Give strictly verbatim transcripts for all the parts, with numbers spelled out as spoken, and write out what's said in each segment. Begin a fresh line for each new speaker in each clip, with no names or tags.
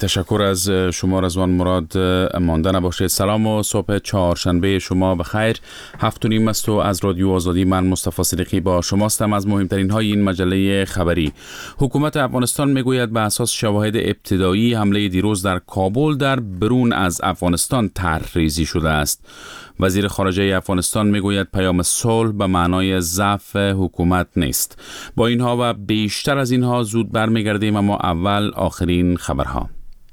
تشکر از شما رضوان مراد. مانده نباشید. سلام و صبح چهارشنبه شما بخیر. هفت و نیم است و از رادیو آزادی من مصطفی صدیقی با شماستم. از مهمترین های این مجله خبری: حکومت افغانستان میگوید به اساس شواهد ابتدایی حمله دیروز در کابل در برون از افغانستان طرح‌ریزی شده است. وزیر خارجه افغانستان میگوید پیام صلح به معنای ضعف حکومت نیست. با اینها و بیشتر از اینها زود برمیگردیم، اما اول آخرین خبرها.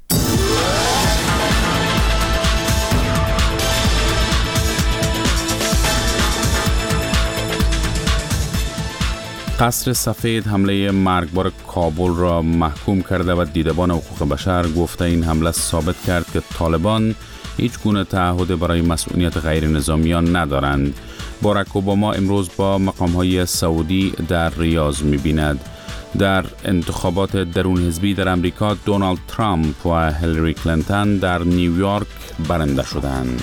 قصر سفید حمله مرگبار کابل را محکوم کرده و دیدبان حقوق بشر گفته این حمله ثابت کرد که طالبان هیچ گونه تعهد برای مسئولیت غیر نظامیان ندارند. باراک اوباما امروز با مقام‌های سعودی در ریاض می‌بیند. در انتخابات درون حزبی در امریکا دونالد ترامپ و هیلاری کلینتون در نیویورک برنده شدند.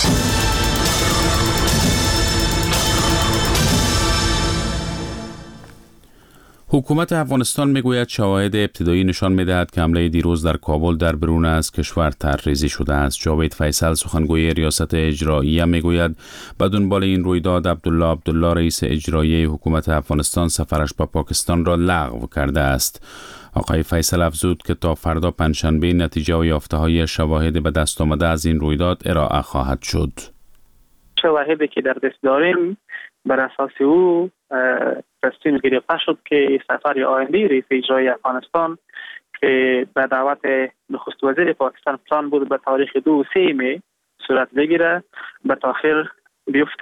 حکومت افغانستان میگوید شواهد ابتدایی نشان میدهد که حمله دیروز در کابل در برون از کشور طرح‌ریزی شده است. جاوید فیصل سخنگوی ریاست اجراییه میگوید به دنبال این رویداد عبدالله عبدالله رئیس اجرایی حکومت افغانستان سفرش به پاکستان را لغو کرده است. آقای فیصل افزود که تا فردا پنجشنبه نتیجه و یافته‌های شواهد به دست آمده از این رویداد ارائه خواهد شد.
شواهدی که در دست داریم بر اساس او تصمیم گرفته شد که سفر آینده رئیس اجرایی افغانستان که به دعوت نخست وزیر پاکستان پلان بود به تاریخ دو و سه می صورت بگیره به تاخیر بیفته.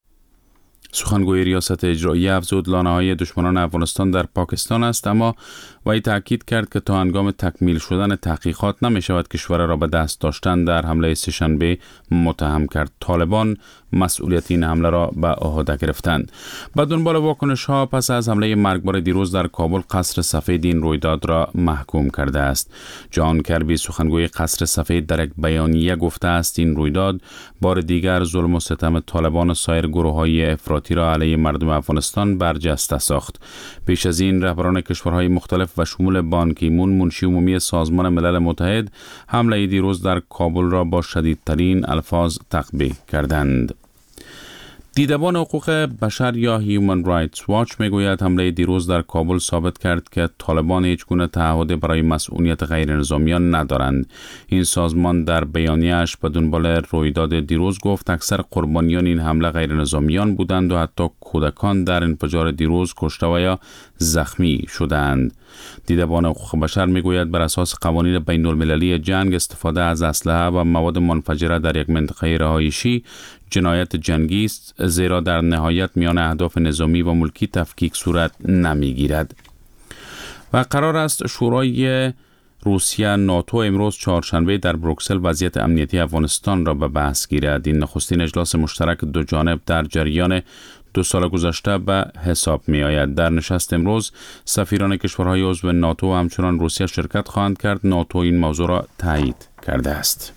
سخنگوی ریاست اجرایی افزود لانه‌های دشمنان افغانستان در پاکستان است، اما وی تاکید کرد که تا هنگام تکمیل شدن تحقیقات نمی شود کشور را به دست داشتن در حمله سه‌شنبه متهم کرد. طالبان مسئولیت این حمله را به عهده گرفتند. به دنبال واکنش ها پس از حمله مرگبار دیروز در کابل، قصر سفید این رویداد را محکوم کرده است. جان کربی سخنگوی قصر سفید در یک بیانیه گفته است این رویداد بار دیگر ظلم و ستم طالبان و سایر گروه‌های افراطی را علیه مردم افغانستان برجسته ساخت. پیش از این رهبران کشورهای مختلف و شمول بان کی مون منشی عمومی سازمان ملل متحد حمله دیروز در کابل را با شدیدترین الفاظ تقبیح کردند. دیدبان حقوق بشر یا هیومن رایتس واچ میگوید حمله دیروز در کابل ثابت کرد که طالبان هیچ گونه تعهد برای مسئولیت غیر نظامیان ندارند. این سازمان در بیانیه‌اش به دنبال رویداد دیروز گفت اکثر قربانیان این حمله غیر نظامیان بودند و حتی کودکان در انفجار دیروز کشته و یا زخمی شدند. دیدبان حقوق بشر میگوید بر اساس قوانین بین المللی جنگ استفاده از اسلحه و مواد منفجره در یک منطقه رهایشی جنایت جنگی است، زیرا در نهایت میان اهداف نظامی و ملکی تفکیک صورت نمیگیرد. و قرار است شورای روسیه ناتو امروز چهارشنبه در بروکسل وضعیت امنیتی افغانستان را به بحث گیرد. این نخستین اجلاس مشترک دو جانب در جریان دو سال گذشته به حساب می آید. در نشست امروز سفیران کشورهای عضو ناتو و همچنان روسیه شرکت خواهند کرد. ناتو این موضوع را تایید کرده است.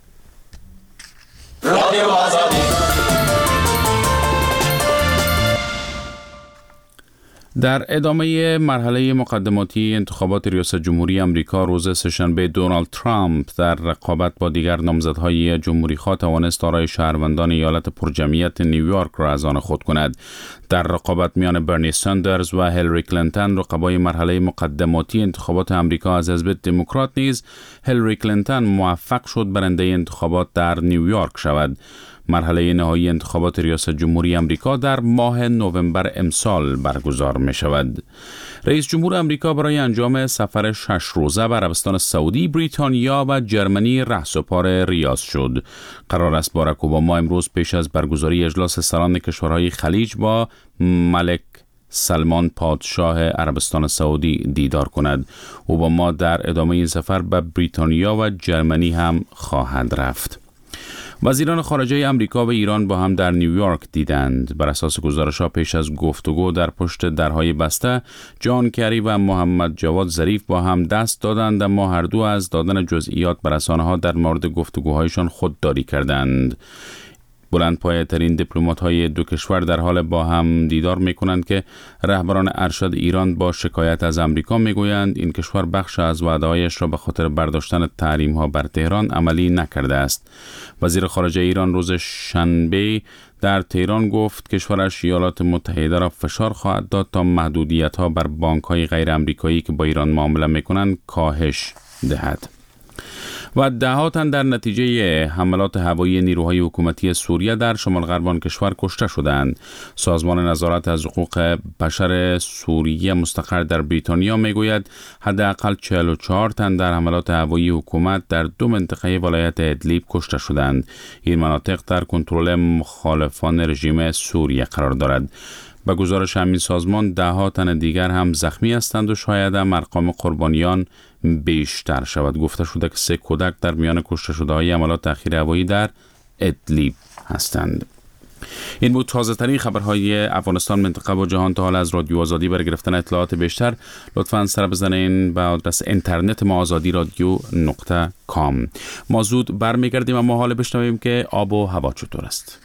در ادامه مرحله مقدماتی انتخابات ریاست جمهوری امریکا روز سه‌شنبه، دونالد ترامپ در رقابت با دیگر نامزدهای جمهوری‌خواه توانست آرای شهروندان ایالت پرجمعیت نیویورک را از آن خود کند. در رقابت میان برنی ساندرز و هیلاری کلینتون، رقبای مرحله مقدماتی انتخابات امریکا از حزب دموکرات، نیز هیلاری کلینتون موفق شد برنده انتخابات در نیویورک شود. مرحله نهایی انتخابات ریاست جمهوری امریکا در ماه نوامبر امسال برگزار می شود. رئیس جمهور امریکا برای انجام سفر شش روزه به عربستان سعودی، بریتانیا و جرمنی رهسپار ریاض شد. قرار است باراک اوباما امروز پیش از برگزاری اجلاس سران کشورهای خلیج با ملک سلمان پادشاه عربستان سعودی دیدار کند. اوباما در ادامه این سفر به بریتانیا و جرمنی هم خواهد رفت. وزیران خارجه امریکا و ایران با هم در نیویورک دیدند. بر اساس گزارش‌ها پیش از گفتگو در پشت درهای بسته، جان کری و محمد جواد ظریف با هم دست دادند، اما هر دو از دادن جزئیات بر رسانه‌ها در مورد گفتگوهایشان خودداری کردند. بلندپایه ترین دیپلمات های دو کشور در حال با هم دیدار می کنند که رهبران ارشد ایران با شکایت از امریکا می گویند این کشور بخش از وعده‌هایش را به خاطر برداشتن تحریم ها بر تهران عملی نکرده است. وزیر خارجه ایران روز شنبه در تهران گفت کشورش ایالات متحده را فشار خواهد داد تا محدودیت ها بر بانک های غیر امریکایی که با ایران معامله می کنند کاهش دهد. و دهها تن در نتیجه حملات هوایی نیروهای حکومتی سوریه در شمال غرب کشور کشته شدند. سازمان نظارت از حقوق بشر سوریه مستقر در بریتانیا میگوید حداقل چهل و چهار تن در حملات هوایی حکومت در دو منطقه ولایت ادلیب کشته شدند. این مناطق در کنترل مخالفان رژیم سوریه قرار دارد. به گزارش همین سازمان دهها تن دیگر هم زخمی هستند و شاید هم ارقام قربانیان بیشتر شود. گفته شده که سه کودک در میان کشته شده‌های حملات تأخیر هوایی در ادلیب هستند. این بود تازه ترین خبرهای افغانستان، منطقه و جهان. تا حال از رادیو آزادی برای گرفتن اطلاعات بیشتر لطفاً سر بزنین به آدرس اینترنت ما آزادی رادیو نقطه کام. ما زود برمیگردیم اما حال بشنویم که آب و هوا چطور است.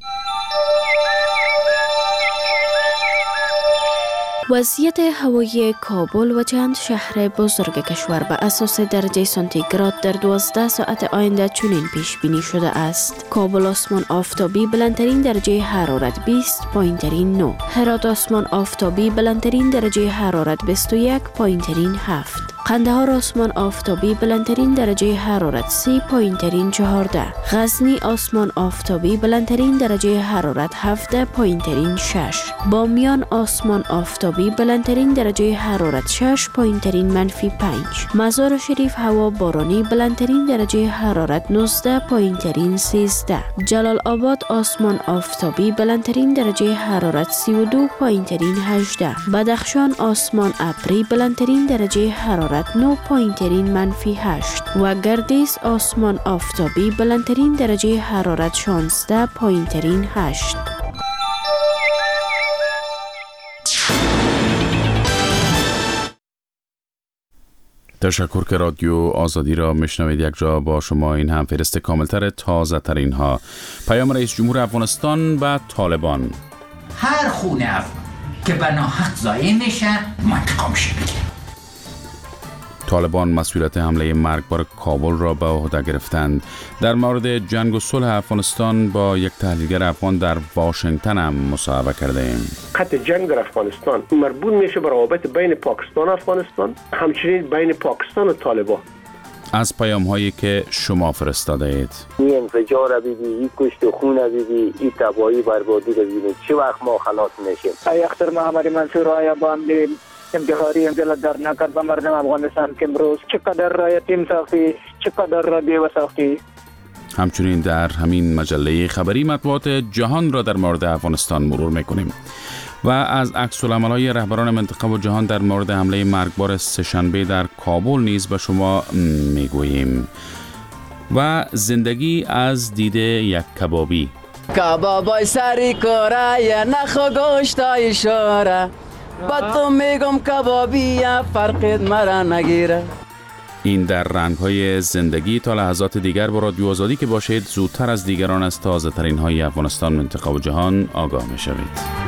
وضعیت هوایی کابل و چند شهر بزرگ کشور به اساس درجه سانتیگراد در دوازده ساعت آینده چنین پیش بینی شده است. کابل آسمان آفتابی بلندترین درجه حرارت بیست، پایینترین نه. هرات آسمان آفتابی بلندترین درجه حرارت بیست و یک، پایینترین هفت. قندهار آسمان آفتابی بلندترین درجه حرارت سی، پایینترین چهارده. غزنی آسمان آفتابی بلندترین درجه حرارت هفده، پایینترین شش. بامیان آسمان آفتابی بلندترین درجه حرارت شش، پایینترین منفی پنج. مزار شریف هوا بارانی بلندترین درجه حرارت نوزده، پایینترین سیزده. جلال آباد آسمان آفتابی بلندترین درجه حرارت سی و دو، پایینترین هجده. بدخشان آسمان ابری بلندترین درجه حرارت نه، پایینترین منفی هشت. و گردیس آسمان آفتابی بلندترین درجه حرارت شانزده، پایینترین هشت.
تشکر که رادیو آزادی را میشنوید. یک جا با شما این هم فهرست کاملتر تازه ترین ها. پیام رئیس جمهور افغانستان و طالبان:
هر خونه افغان که به ناحق ضایع میشه منتقام شه.
طالبان مسئولیت حمله مرگبار کابل را به عهده گرفتند. در مورد جنگ و صلح افغانستان با یک تحلیلگر افغان در واشنگتن هم مصاحبه کرده ایم.
خط جنگ در افغانستان مربوط میشه به روابط بین پاکستان و افغانستان، همچنین بین پاکستان و طالبان.
از پیام هایی که شما فرستاده اید:
این انفجار بیدی، این کشت و خون بیدی، این تباهی بربادی بیدی، چه وقت ما خلاص میشیم؟
ای اختر محمد منصور آیا باندی انتحاری انزل در نکرد به مردم افغانستان که امروز چقدر را یتیم ساختی، چقدر را بیوه ساختی.
همچنین در همین مجله خبری مطبوعات جهان را در مورد افغانستان مرور میکنیم و از عکس‌العمل‌های رهبران منطقه و جهان در مورد حمله مرگبار سه‌شنبه در کابل نیز به شما میگوییم و زندگی از دید یک کبابی.
کبابای سری کاره یا نخو گوشتای شوره، با تو میگم کبابی فرقت مرا نگیره.
این در رنگ‌های زندگی. تا لحظات دیگر با رادیو آزادی که باشید زودتر از دیگران از تازه ترین های افغانستان، منطقه و جهان آگاه می شوید.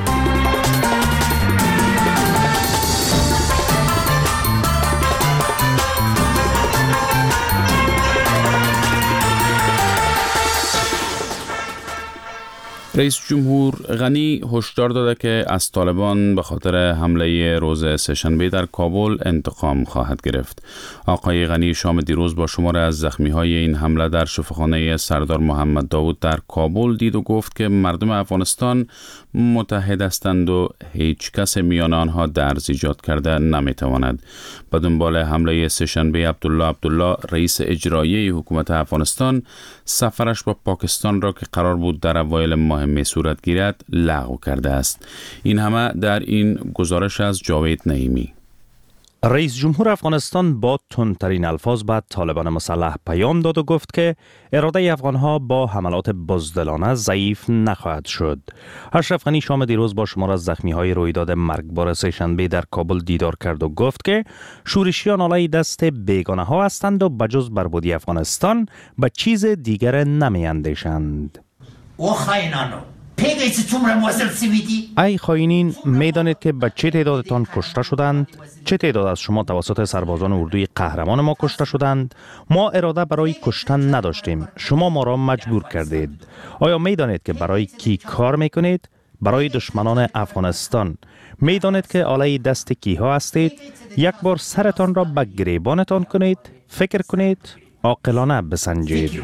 رئیس جمهور غنی هشدار داده که از طالبان به خاطر حمله روز سه‌شنبه در کابل انتقام خواهد گرفت. آقای غنی شام دیروز با شمار از زخمی‌های این حمله در شفاخانه سردار محمد داود در کابل دید و گفت که مردم افغانستان متحد هستند و هیچ کس میان آنها درز ایجاد کرده نمیتواند. به دنبال حمله سه‌شنبه عبدالله عبدالله رئیس اجرایی حکومت افغانستان سفرش با پاکستان را که قرار بود در اوایل ماه می صورت گیرد لغو کرده است. این همه در این گزارش از جاوید نعیمی.
رئیس جمهور افغانستان با تندترین الفاظ به طالبان مسلح پیام داد و گفت که اراده افغانها با حملات بزدلانه ضعیف نخواهد شد. اشرف غنی شام دیروز با شمار از زخمی‌های رویداد مرگبار سه‌شنبه در کابل دیدار کرد و گفت که شورشیان آلای دست بیگانه ها هستند و بجز بربادی افغانستان به چیز دیگر نمی اندیشند.
او خاینانو پیگه چه تومره موزل سویدی؟
ای خائنین، میدانید که به چه تعدادتان کشته شدند؟ چه تعداد از شما توسط سربازان اردوی قهرمان ما کشته شدند؟ ما اراده برای کشتن نداشتیم. شما ما را مجبور کردید. آیا میدانید که برای کی کار میکنید؟ برای دشمنان افغانستان. میدانید که آله دست کیها هستید؟ یک بار سرتان را به گریبانتان کنید، فکر کنید، عاقلانه بسنجید.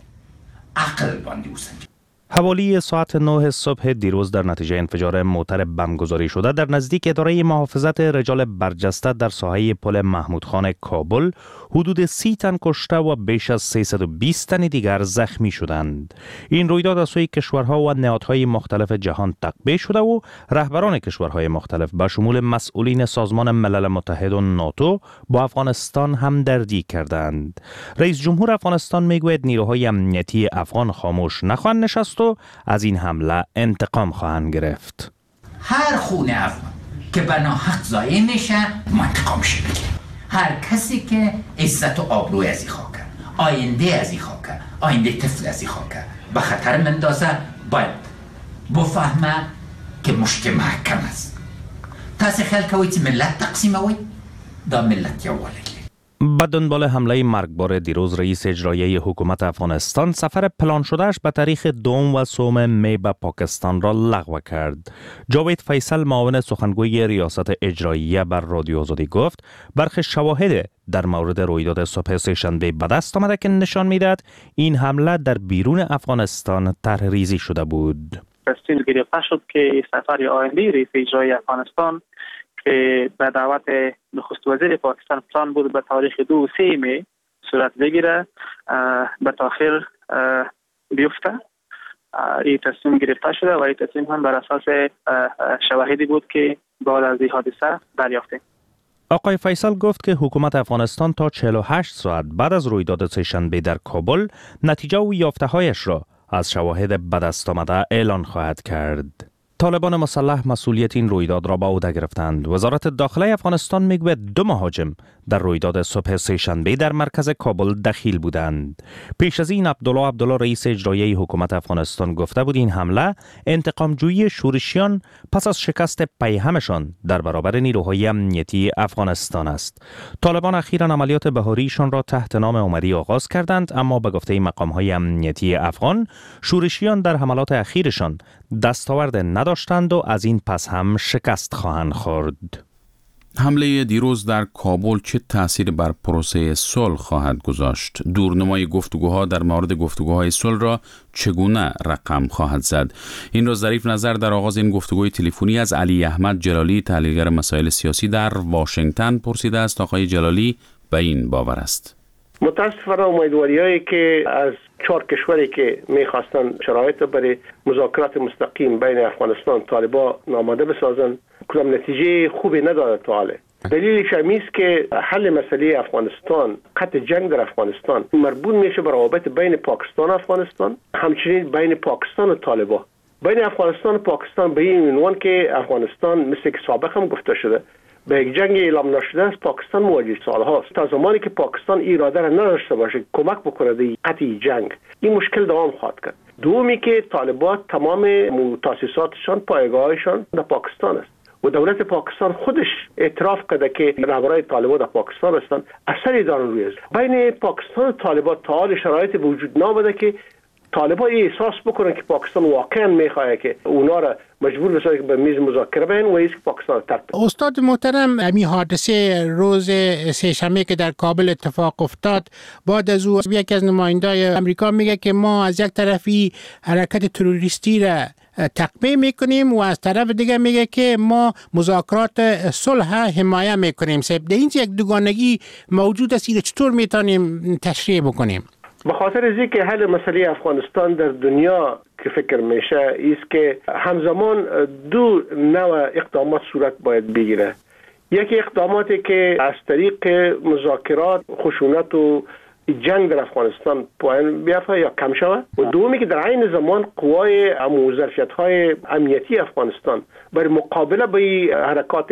عقل باندی بسنجید.
حوالی ساعت نه صبح دیروز در نتیجه انفجار موتر بمبگذاری شده در نزدیک اداره محافظت رجال برجسته در ساحه پل محمود خان کابل حدود سی تن کشته و بیش از سیصد و بیست تن دیگر زخمی شدند. این رویداد از سوی کشورها و نهادهای مختلف جهان تقبیح شده و رهبران کشورهای مختلف به شمول مسئولین سازمان ملل متحد و ناتو با افغانستان همدردی کردند. رئیس جمهور افغانستان میگوید نیروهای امنیتی افغان خاموش نخواهند نشست و از این حمله انتقام خواهند گرفت.
هر خون افغان که به ناحق ضایع میشه انتقامش بگیره. هر کسی که عزت و آبروی از این خاکه، آینده از این خاکه، آینده طفل از این خاکه به خطر مندازه، باید بفهمه که مشت محکم است. تاسو خیال کوئ چې ملت تقسیموي، دا ملت یووالی.
به دنبال حمله مرگبار دیروز رئیس اجرایی حکومت افغانستان سفر پلان شدهش به تاریخ دوم و سوم می به پاکستان را لغو کرد. جاوید فیصل معاون سخنگوی ریاست اجراییه بر رادیو آزادی گفت برخی شواهد در مورد رویداد صبح سه‌شنبه به دست آمده که نشان میدهد این حمله در بیرون افغانستان طرح‌ریزی شده بود.
تصمیم گرفته شد که سفر آینده رئیس اجرایی افغانستان که به دعوت نخست وزیر پاکستان پلان بود به تاریخ دو و سه می صورت بگیره به تاخیر بیفته. این تصمیم گرفته شده و این تصمیم هم بر اساس شواهدی بود که بعد از این حادثه دریافتیم.
آقای فیصل گفت که حکومت افغانستان تا چهل و هشت ساعت بعد از رویداد سه‌شنبه در کابل نتیجه و یافته‌هایش را از شواهد به دست آمده اعلان خواهد کرد. طالبان مسلح مسئولیت این رویداد را به عهده گرفتند. وزارت داخله افغانستان میگوید دو مهاجم در رویداد صبح سه‌شنبه در مرکز کابل دخیل بودند. پیش از این عبدالله عبدالله رئیس اجرایی حکومت افغانستان گفته بود این حمله انتقامجویی شورشیان پس از شکست پیهمشان در برابر نیروهای امنیتی افغانستان است. طالبان اخیراً عملیات بهاریشان را تحت نام عمری آغاز کردند، اما به گفته مقام‌های امنیتی افغان شورشیان در حملات اخیرشان دستاورد نداشتند و از این پس هم شکست خواهند خورد.
حمله دیروز در کابل چه تأثیر بر پروسه صلح خواهد گذاشت؟ دورنمای گفتگوها در مورد گفتگوهای صلح را چگونه رقم خواهد زد؟ این را ظریف نظر در آغاز این گفتگوی تلفنی از علی احمد جلالی، تحلیلگر مسائل سیاسی در واشنگتن پرسیده است. آقای جلالی به این باور است:
متاسفانه امیدواری‌هایی که از چهار کشوری که می‌خواستن شرایط برای مذاکرات مستقیم بین افغانستان و طالبان آماده بسازن کدام نتیجه خوبی نداره تا حالا. دلیلش این است که حل مسئله افغانستان، قطع جنگ در افغانستان مربوط میشه به روابط بین پاکستان و افغانستان، همچنین بین پاکستان و طالبان. بین افغانستان و پاکستان به این عنوان که افغانستان مثل که سابق هم گفته شده به یک جنگ اعلام نشده است پاکستان مواجه سالهاست. تا زمانی که پاکستان اراده را نداشته باشه کمک بکنه در قطع جنگ، این مشکل دوام خواهد کرد. دومی که طالبان تمام تاسیساتشان، پایگاهشان در پاکستان است و دولت پاکستان خودش اعتراف کرده که رهبران طالبان در پاکستان هستند. اثری دارن روی است. بین پاکستان و طالبان تا حال شرایط وجود نامده که طالبان احساس بکنن که پاکستان واقعا میخواد که اونا را مجبور بسازه که به میز مذاکره بیان و ایست که پاکستان ترک.
استاد محترم، این حادثه روز سه‌شنبه که در کابل اتفاق افتاد، بعد از او یکی از نمایندای امریکا میگه که ما از یک طرفی حرکت تروریستی را تقبیح میکنیم و از طرف دیگه میگه که ما مذاکرات صلح حمایت میکنیم. در این یک دوگانگی موجود است، چطور میتونیم تشریح بکنیم؟
به خاطر از اینکه حل مسئله افغانستان در دنیا که فکر میشه است که همزمان دو نوع اقدامات صورت باید بگیره. یکی اقداماتی که از طریق مذاکرات خشونت و جنگ در افغانستان پایان بیافته یا کم شود، و دومی که در عین زمان قوای و ظرفیت‌های امنیتی افغانستان برای مقابله با حرکات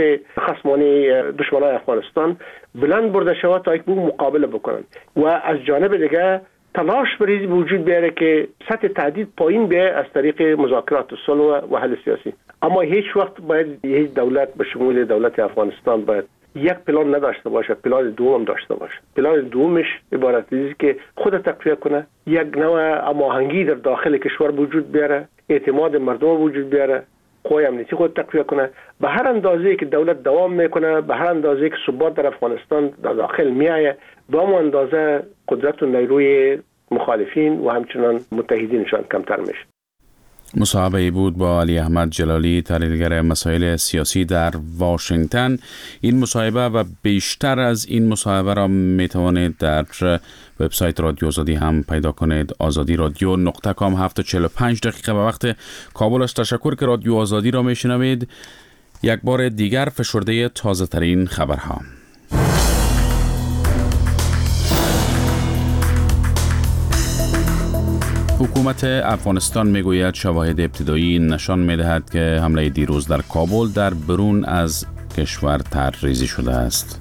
خصمانه دشمنان افغانستان بلند برده شود تا یک مقابله بکنند. و از جانب دیگه تلاش بریزی وجود بیاره که سطح تهدید پایین بیاره از طریق مذاکرات صلح و حل سیاسی. اما هیچ وقت باید هیچ دولت به شمول دولت افغانستان باید یک پلان نداشته باشه، پلان دوم داشته باشه. پلان دومش عبارت است که خود تقویت کنه، یک نوع هماهنگی در داخل کشور وجود بیاره، اعتماد مردم وجود بیاره، قوای امنیتی خود تقویت کنه. به هر اندازه که دولت دوام میکنه، به هر اندازه که ثبات در افغانستان در داخل میایه، به همون اندازه قدرت و نیروی مخالفین و همچنان متحدینشان کمتر میشه.
مصاحبه بود با علی احمد جلالی، تحلیلگر مسائل سیاسی در واشنگتن. این مصاحبه و بیشتر از این مصاحبه را می توانید در وبسایت رادیو آزادی هم پیدا کنید. آزادی رادیو نقطه کام. هفت و چهل و پنج دقیقه به وقت کابل است. تشکر که رادیو آزادی را می شنوید. یک بار دیگر فشرده تازه ترین خبرها. حکومت افغانستان میگوید شواهد ابتدایی نشان میدهد که حمله دیروز در کابل در برون از کشور طرح‌ریزی شده است.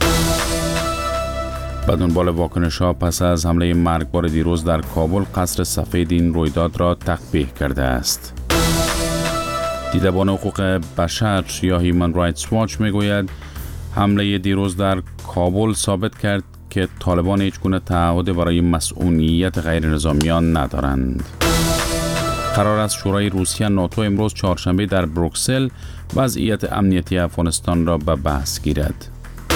به دنبال واکنش‌ها پس از حمله مرگبار دیروز در کابل، قصر سفید این رویداد را تقبیح کرده است. دیدبان حقوق بشر یا هیومن رایتس واچ میگوید حمله دیروز در کابل ثابت کرد که طالبان هیچ گونه تعهد برای مسئولیت غیر نظامیان ندارند. قرار است شورای روسیه ناتو امروز چهارشنبه در بروکسل وضعیت امنیتی افغانستان را به بحث گیرد.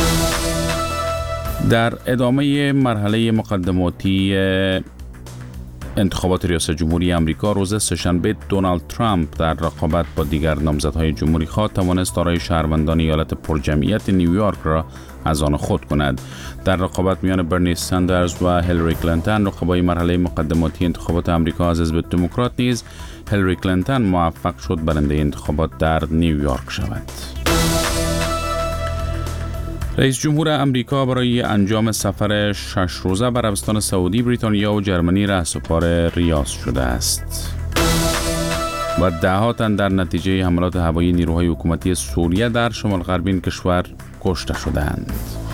در ادامه مرحله مقدماتی انتخابات ریاست جمهوری آمریکا، روز سه‌شنبه دونالد ترامپ در رقابت با دیگر نامزدهای جمهوری خواه توانست دارای شهروندان ایالت پرجمعیت نیویورک را از آن خود کند. در رقابت میان برنی ساندرز و هیلاری کلینتون، رقبای مرحله مقدماتی انتخابات آمریکا از حزب دموکرات، نیز هیلاری کلینتون موفق شد برنده انتخابات در نیویورک شود. رئیس جمهور آمریکا برای انجام سفر شش روزه به عربستان سعودی، بریتانیا و جرمنی رهسپار ریاض شده است. و ده‌ها تن در نتیجه حملات هوایی نیروهای حکومتی سوریه در شمال غربی کشور کشته شدند.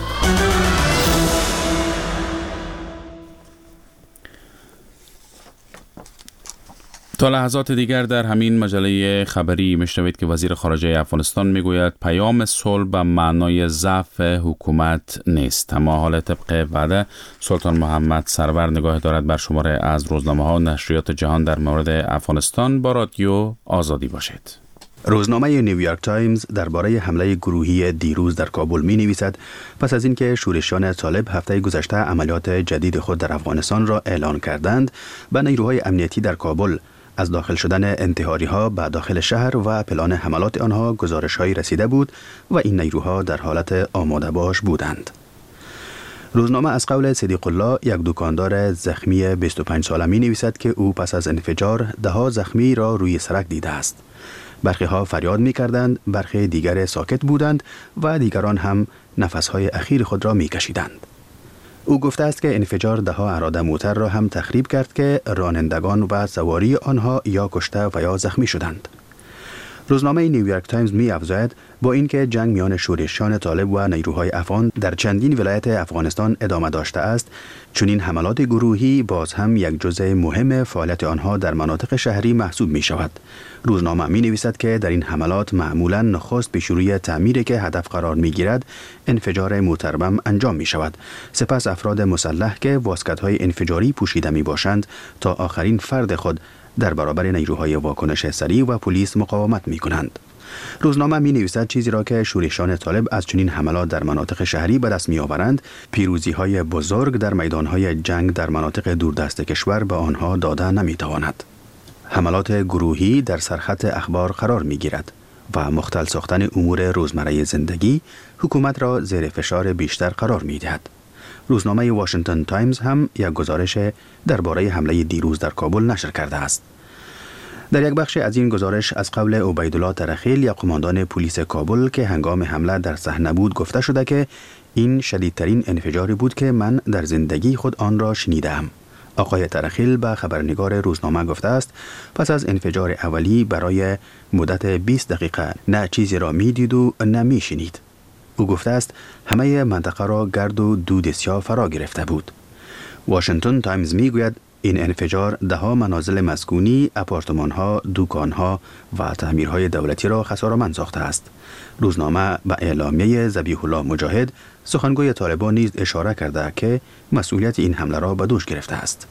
تا لحظات دیگر در همین مجله خبری میشنوید که وزیر خارجه افغانستان میگوید پیام صلح به معنای ضعف حکومت نیست، اما حال طبق وعده سلطان محمد سرور نگاه دارد بر شماره از روزنامه‌ها و نشریات جهان در مورد افغانستان. با رادیو آزادی باشید.
روزنامه نیویورک تایمز درباره حمله گروهی دیروز در کابل می نویسد پس از اینکه شورشیان طالب هفته گذشته عملیات جدید خود در افغانستان را اعلان کردند، به نیروهای امنیتی در کابل از داخل شدن انتحاری ها به داخل شهر و پلان حملات آنها گزارش هایی رسیده بود و این نیروها در حالت آماده باش بودند. روزنامه از قول صدیق الله، یک دکاندار زخمی بیست و پنج ساله می نویسد که او پس از انفجار ده ها زخمی را روی سرک دیده است. برخی ها فریاد می کردند، برخی دیگر ساکت بودند و دیگران هم نفسهای اخیر خود را می کشیدند. او گفته است که انفجار ده ها اراده موتر را هم تخریب کرد که رانندگان و سواری آنها یا کشته و یا زخمی شدند. روزنامه نیویورک تایمز می افزاید با اینکه جنگ میان شورشیان طالب و نیروهای افغان در چندین ولایت افغانستان ادامه داشته است، چنین حملات گروهی باز هم یک جزء مهم فعالیت آنها در مناطق شهری محسوب می شود. روزنامه می نویسد که در این حملات معمولا نخست به شروع تعمیری که هدف قرار می گیرد انفجار موتربم انجام می شود، سپس افراد مسلح که واسکت های انفجاری پوشیده می باشند تا آخرین فرد خود در برابر نیروهای واکنش سریع و پلیس مقاومت می کنند. روزنامه می نویسد چیزی را که شورشیان طالب از چنین حملات در مناطق شهری به دست می آورند، پیروزی های بزرگ در میدان های جنگ در مناطق دوردست کشور به آنها داده نمی تواند. حملات گروهی در سرخط اخبار قرار می گیرد و مختل ساختن امور روزمره زندگی حکومت را زیر فشار بیشتر قرار می دهد. روزنامه واشنگتن تایمز هم یک گزارش درباره حمله دیروز در کابل نشر کرده است. در یک بخش از این گزارش از قول عبیدالله ترخیل، یک قماندان پلیس کابل که هنگام حمله در صحنه بود، گفته شده که این شدیدترین انفجاری بود که من در زندگی خود آن را شنیدم. آقای ترخیل به خبرنگار روزنامه گفته است پس از انفجار اولی برای مدت بیست دقیقه نه چیزی را می دید و نه می شنید. او گفته است همه منطقه را گرد و دود سیاه فرا گرفته بود. واشنگتن تایمز میگوید این انفجار ده ها منازل مسکونی، آپارتمان‌ها، دکان‌ها و تعمیرهای دولتی را خساره‌مند ساخته است. روزنامه به اعلامیه ذبیح الله مجاهد سخنگوی طالبان نیز اشاره کرده که مسئولیت این حمله را به دوش گرفته است.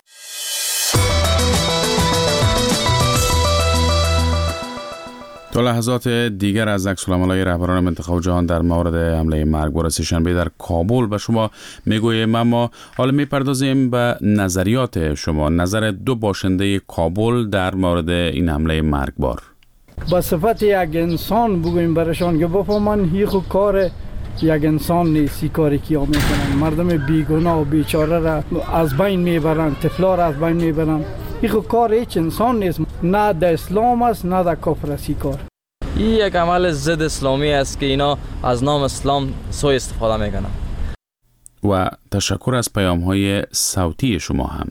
تا لحظات دیگر از عکس‌العمل‌های رهبران منطقه و جهان در مورد حمله مرگبار سه‌شنبه در کابل به شما میگوییم، اما حالا میپردازیم به نظریات شما، نظر دو باشنده کابل در مورد این حمله مرگبار.
با صفت یک انسان بگویم برشان که بفهمن هیچ کار یک انسان نیست، کاری که میکنن مردم بیگناه و بیچاره را از بین میبرن، طفلا را از بین میبرن. این کار هیچ انسان نیست، نه در اسلام است نه در کفر است. کار
این یک عمل ضد اسلامی است که اینا از نام اسلام سوء استفاده میکنن.
و تشکر از پیام های صوتی شما هم.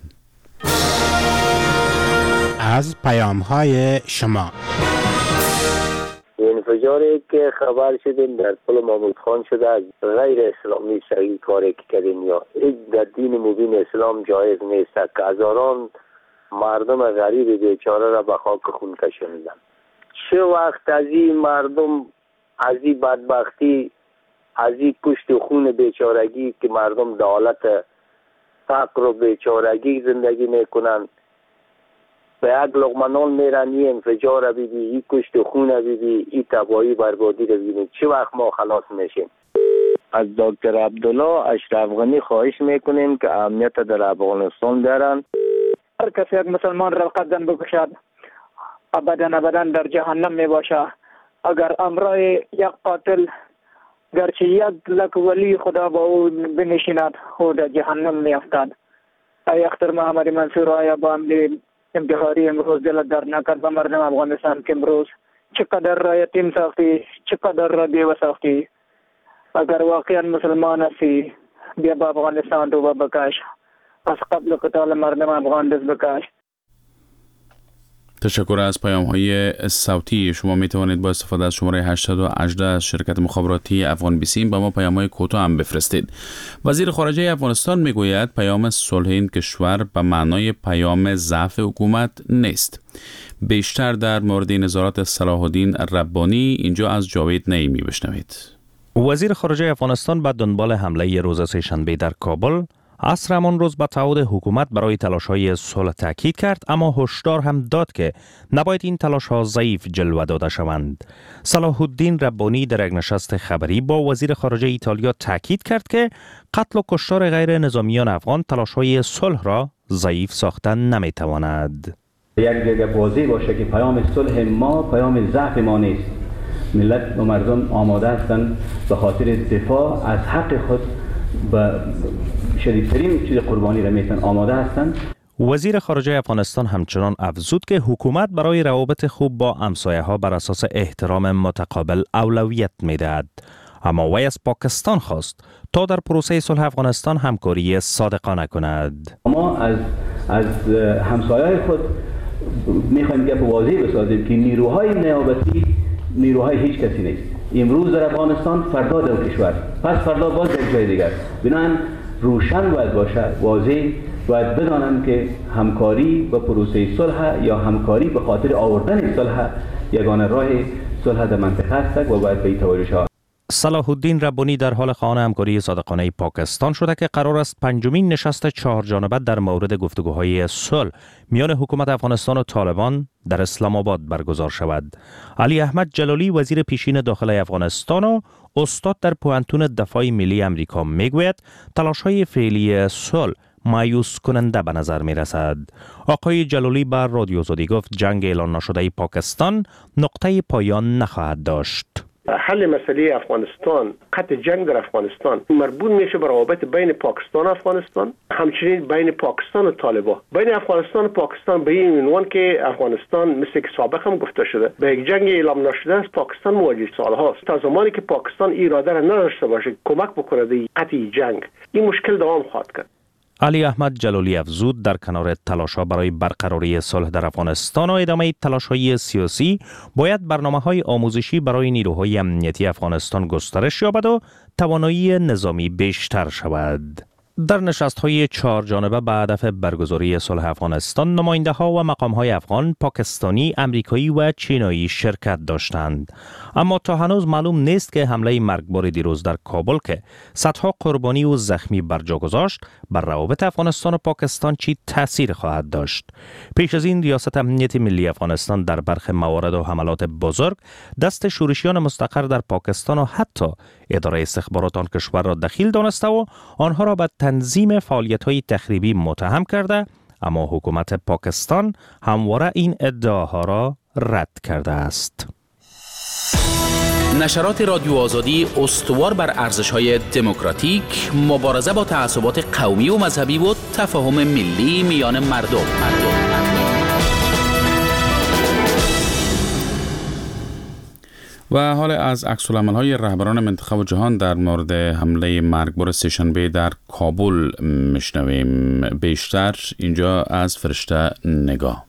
از پیام های شما.
انفجاری که خبر شدیم در پل محمود خان شده از غیر اسلامی صحیح کاری که کردیم، یا در دین مبین اسلام جایز نیست که هزاران مردم غریب بیچاره را به خاک خون کشاندن. چه وقت از این مردم، از این بدبختی، از این کشت خون بیچارگی که مردم در حالت فقر و بیچارگی زندگی میکنن، به یک لقمه نان میرن، این انفجار رو بیدی، این کشت خون رو بیدی، این تباهی بربادی رو بیدی، چه وقت ما خلاص میشیم؟ از دکتر عبدالله اشرف غنی خواهش میکنیم که امنیت در افغانستان دارن.
هر کسی یک مسلمان را قدم بکشد ابدا ابدا در جهنم می باشه. اگر امرای یک قاتل گرچه یک لک ولی خدا با او بنشیند، او در جهنم می افتد. ای اختر محمد منصور آیا با انتحاری امروز دل در نکرد به مردم افغانستان که امروز چقدر را یتیم ساختی، چقدر را بیوه ساختی. اگر واقعا مسلمان هستی بیا با افغانستان رو بکش، از قبل قتال مردم افغان دست بکش.
تشکر از پیام های صوتی شما. می توانید با استفاده از شماره هشتصد و هجده از شرکت مخابراتی افغان بیسیم با ما پیام های کوتاه هم بفرستید. وزیر خارجه افغانستان می گوید پیام صلح این کشور به معنای پیام ضعف حکومت نیست. بیشتر در مورد نظارت صلاح الدین ربانی اینجا از جاوید نعیمی بشنوید.
وزیر خارجه افغانستان به دنبال حمله روز سه‌شنبه در کابل عصر همان روز به تعهد حکومت برای تلاش‌های صلح تاکید کرد، اما هشدار هم داد که نباید این تلاش‌ها ضعیف جلوه داده شوند. صلاح الدین ربانی در یک نشست خبری با وزیر خارجه ایتالیا تاکید کرد که قتل و کشتار غیر نظامیان افغان تلاش‌های صلح را ضعیف ساختن نمی‌تواند.
یک جگه واضح باشه که پیام صلح ما پیام ضعف ما نیست. ملت و مردم آماده هستند به خاطر دفاع از حق خود با شدیدترین چیز قربانی را میتن آماده هستند.
وزیر خارجه افغانستان همچنان افزود که حکومت برای روابط خوب با همسایه ها بر اساس احترام متقابل اولویت میدهد، اما وی از پاکستان خواست تا در پروسه صلح افغانستان همکاری صادقانه کند.
ما از از همسایه خود میخوایم گپ واضح بسازیم که نیروهای نیابتی نیروهای هیچ کسی نیست. امروز در افغانستان، فردا در کشور، پس فردا باز در جای دیگر. بنابراین روشن باید باشه، واضح باید بدانند که همکاری با پروسه صلح یا همکاری به خاطر آوردن صلح یگانه راه صلح در منطقه است و باید به این توجه شود.
صلاح الدین ربانی در حال خواهان همکاری صادقانه پاکستان شده که قرار است پنجمین نشست چهار جانبه در مورد گفتگوهای صلح میان حکومت افغانستان و طالبان در اسلام آباد برگزار شود. علی احمد جلالی وزیر پیشین داخلی افغانستان و استاد در پوهنتون دفاع ملی امریکا میگوید تلاش‌های فعلی صلح مایوس کننده به نظر می رسد. آقای جلالی بر رادیو آزادی گفت جنگ اعلان نشده پاکستان نقطه پایان نخواهد داشت.
حل مسئله افغانستان، قطع جنگ در افغانستان مربوط میشه به روابط بین پاکستان و افغانستان، همچنین بین پاکستان و طالبان، بین افغانستان و پاکستان به این عنوان که افغانستان مثل که سابق هم گفته شده به یک جنگ اعلام نشده است. پاکستان مواجه سالهاست. تا زمانی که پاکستان اراده را نداشته باشه کمک بکنه به قطع جنگ، این مشکل دوام خواهد کرد.
علی احمد جلالی افزود در کنار تلاش‌ها برای برقراری صلح در افغانستان و ادامه تلاش‌های سیاسی باید برنامه‌های آموزشی برای نیروهای امنیتی افغانستان گسترش یابد و توانایی نظامی بیشتر شود. در نشست‌های چهار جانبه به هدف برگزاری صلح افغانستان نماینده‌ها و مقام‌های افغان، پاکستانی، امریکایی و چینایی شرکت داشتند. اما تا هنوز معلوم نیست که حمله مرگبار دیروز در کابل که صدها قربانی و زخمی بر جا گذاشت بر روابط افغانستان و پاکستان چی تأثیر خواهد داشت. پیش از این ریاست امنیت ملی افغانستان در برخی موارد و حملات بزرگ دست شورشیان مستقر در پاکستان و حتی اداره استخبارات آن کشور را دخیل دانسته و آنها را به تنظیم فعالیت‌های تخریبی متهم کرده، اما حکومت پاکستان همواره این ادعاها را رد کرده است.
نشرات رادیو آزادی استوار بر ارزش‌های دموکراتیک، مبارزه با تعصبات قومی و مذهبی و تفاهم ملی میان مردم. مردم.
و حال از عکس‌العمل‌های رهبران منطقه و جهان در مورد حمله مرگبار سه‌شنبه در کابل میشنویم. بیشتر اینجا از فرشته نگاه.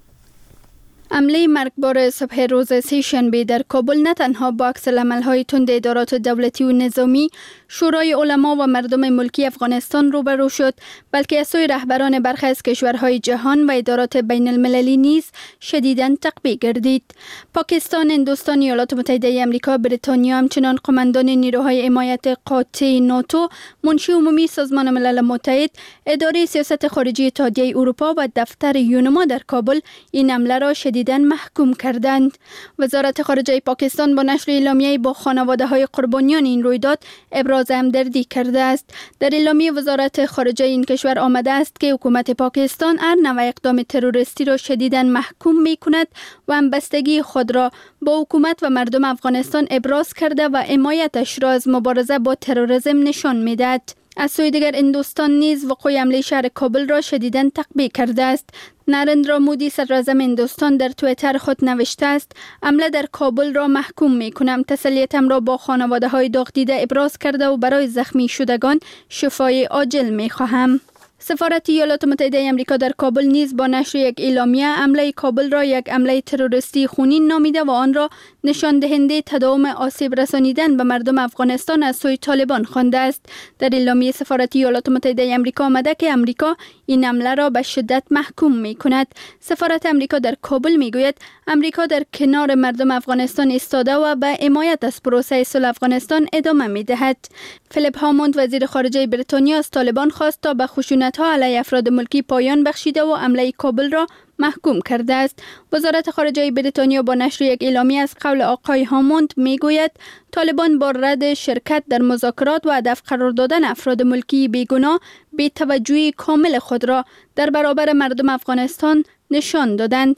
حمله مرگبار صبح روز سه‌شنبه در کابل نه تنها با عکس‌العمل‌های تند ادارات دولتی و نظامی، شورای علما و مردم ملکی افغانستان روبرو شد، بلکه از سوی رهبران برخی از کشورهای جهان و ادارات بین المللی نیز شدیداً تقویه گردید. پاکستان، هندوستان، ایالات متحده آمریکا، بریتانیا، همچنان قماندان نیروهای حمایت قاطع ناتو، منشی عمومی سازمان ملل متحد، اداره سیاست خارجی اتحادیه اروپا و دفتر یونما در کابل این حمله را شدیداً محکوم کردند. وزارت خارجه پاکستان با نشر اعلامیه‌ای با خانواده‌های قربانیان این رویداد ابراز همدردی کرده است. در اعلامیه وزارت خارجه این کشور آمده است که حکومت پاکستان هر نوع اقدام تروریستی را شدیداً محکوم می‌کند و همبستگی خود را با حکومت و مردم افغانستان ابراز کرده و حمایتش را از مبارزه با تروریسم نشان می‌دهد. از سوی دیگر هندوستان نیز وقوع حمله شهر کابل را شدیداً تقویه کرده است. نریندرا مودی صدراعظم هندوستان در توییتر خود نوشته است: حمله در کابل را محکوم می‌کنم. تسلیتم را با خانواده‌های داغ دیده ابراز کرده و برای زخمی شدگان شفای عاجل می‌خواهم. سفارت ایالات متحده آمریکا در کابل نیز با نشر یک اعلامیه حمله کابل را یک حمله تروریستی خونین نامیده و آن را نشان دهنده تداوم آسیب رسانیدن به مردم افغانستان از سوی طالبان خوانده است. در اعلامیه سفارت ایالات متحده آمریکا آمده که آمریکا این حمله را به شدت محکوم می‌کند. سفارت آمریکا در کابل می‌گوید آمریکا در کنار مردم افغانستان ایستاده و به حمایت از پروسه صلح افغانستان ادامه می‌دهد. فیلیپ هاموند وزیر خارجه بریتانیا از طالبان خواست تا به خشونت‌ها علیه افراد ملکی پایان بخشیده و حمله کابل را محکوم کرده است. وزارت خارجه بریتانیا با نشر یک اعلامیه از قول آقای هاموند میگوید طالبان با رد شرکت در مذاکرات و هدف قرار دادن افراد ملکی بیگناه بی‌توجهی کامل خود را در برابر مردم افغانستان نشان دادند.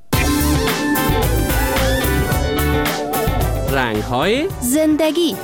رنگ‌های
زندگی.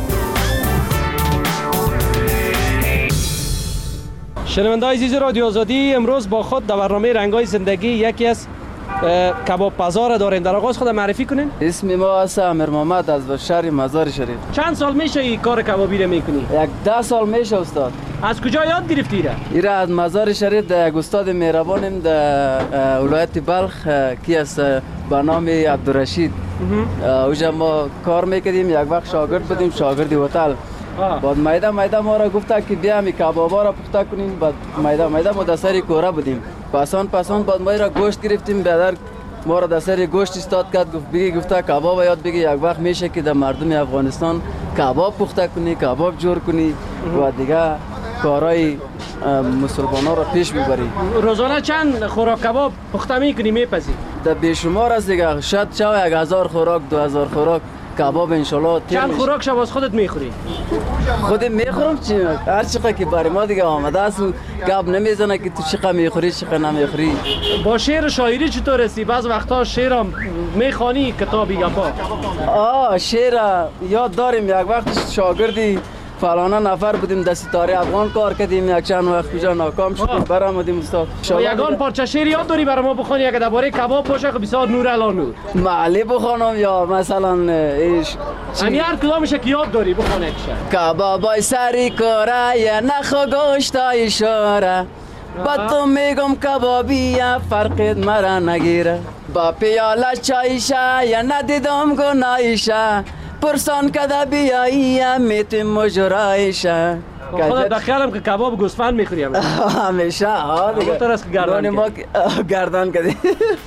شنونده‌های عزیز رادیو آزادی، امروز با خود در برنامه رنگ‌های زندگی یکی از کباب پزار داریم. در آغاز خود معرفی کنین.
اسم ما است امیر محمد از شهر مزار شریف.
چند سال میشه این کار کبابی رو میکنی؟
یک ده سال میشه استاد.
از کجا یاد گرفتی را؟
ایرا از مزار شریف در یک استاد مهربانیم در ولایت بلخ کی است به نام عبدالرشید. اوجا ما کار میکردیم، یک وقت شاگرد بودیم، شاگرد هتل. بعد میده میده ما را گفته که بیایم کبابا را پخته کنیم. بعد میده میده ما در سر کوره بودیم. پسان پسان بعد ما را گوشت گرفتیم، بیادر ما را در سر گوشت استاد کرد، گفت بگی گفته کباب یاد بگی، یک وقت میشه که در مردم افغانستان کباب پخته کنی، کباب جور کنی و دیگه کارهای مسلمانا را پیش میبری.
روزانه چند خوراک کباب پخته میکنی میپزی؟
در بیشمار است دیگه، شاید چا یک هزار خوراک، دو هزار خوراک کباب انشالله.
چند خوراک شب از خودت میخوری؟
خودم میخورم چی؟ هر چقدر که برای ما دیگه آمده است گپ نمیزنه که تو چقدر میخوری چقدر نمیخوری.
با شعر و شاعری چطور هستی؟ بعض وقتا شعرم میخوانی کتابی گپا؟
آه شعر یاد داریم. یک وقت شاگردی فلانا نفر بودیم در ستاره افغان کار کردیم، یک چند وقت کجا ناکام شدیم برآمدیم استاد.
یگان پارچه شعر یاد داری برای ما بخونی اگه درباره کباب باشه که بسیار نور الا نور؟
معلی بخونم یا مثلا ایش
همین هر کدامش که یاد داری بخونه کشه.
کبابای سری کوره یا نخو گوشتای شوره، با تو میگم کبابی فرقت مرا نگیره، با پیاله چایشه یا ندیدم گناهیشه، پرسان کده بیایی میتیم مجرایشه.
خودت در خیالم که کباب گوسفند میخوری
همیشه ها دیگه
تو راست گردن
ما گردن کردی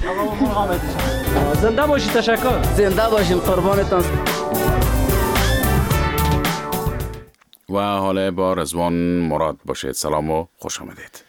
زنده باشی. تشکر.
زنده باشین قربانتان.
و حالا با رضوان مراد باشید. سلام و خوش آمدید.